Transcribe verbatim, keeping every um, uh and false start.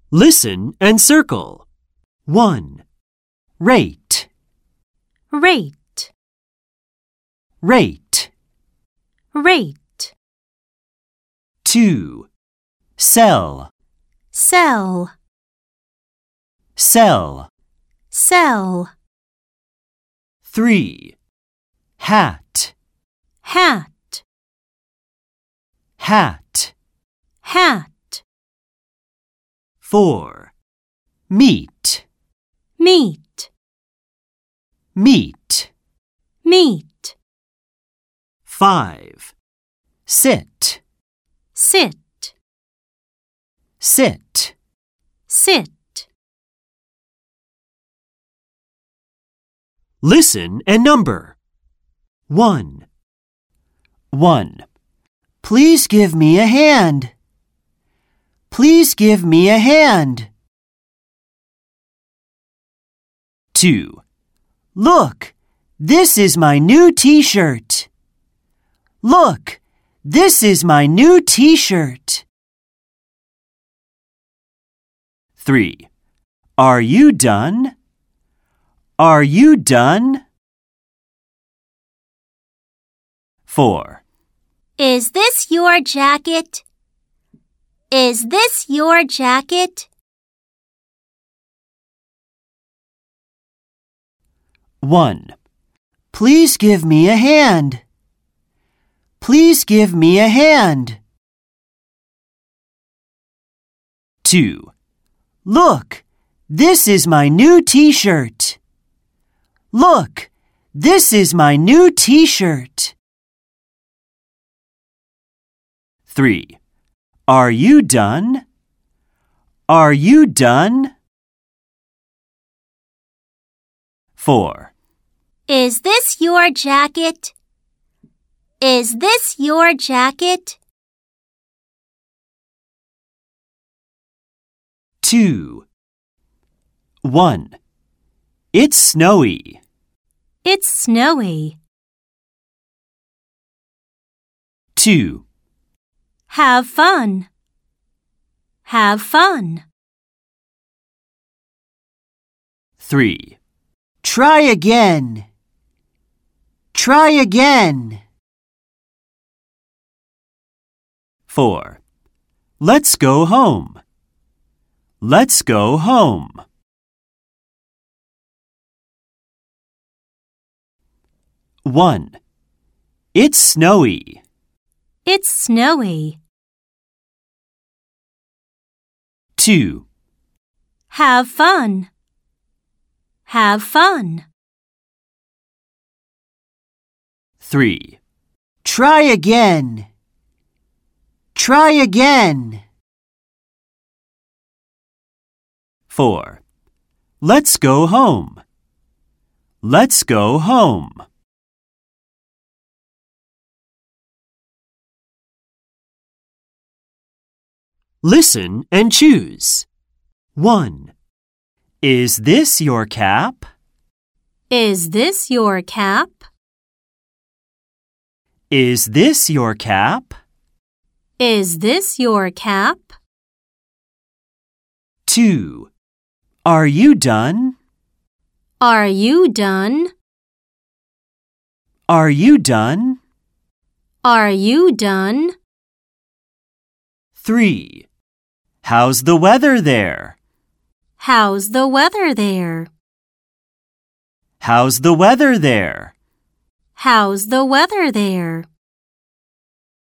Listen and circle. one. Rate, Rate, rate. rate. two. Sell, Sell, sell. sell. three. Hat, Hat, hat. hat. four. Meet, Meet, meet. meet. five. Sit, Sit, sit. sit. Listen and number. one. one. Please give me a hand. Please give me a hand. two. Look, this is my new t-shirt. Look, this is my new t-shirt. three. Are you done? Are you done? four. Is this your jacket? Is this your jacket? one. Please give me a hand. Please give me a hand. two. Look, this is my new t-shirt. Look, this is my new t-shirt. three. Are you done? Are you done? four. Is this your jacket? Is this your jacket? two. one. It's snowy. It's snowy. two. Have fun. Have fun. three. Try again. Try again. four. Let's go home. Let's go home. one. It's snowy. It's snowy. two. Have fun. Have fun. three. Try again. Try again. four. Let's go home. Let's go home. Listen and choose. one. Is this your cap? Is this your cap? Is this your cap? Is this your cap? two. Are you done? Are you done? Are you done? Are you done? three. How's the weather there? How's the weather there? How's the weather there? How's the weather there?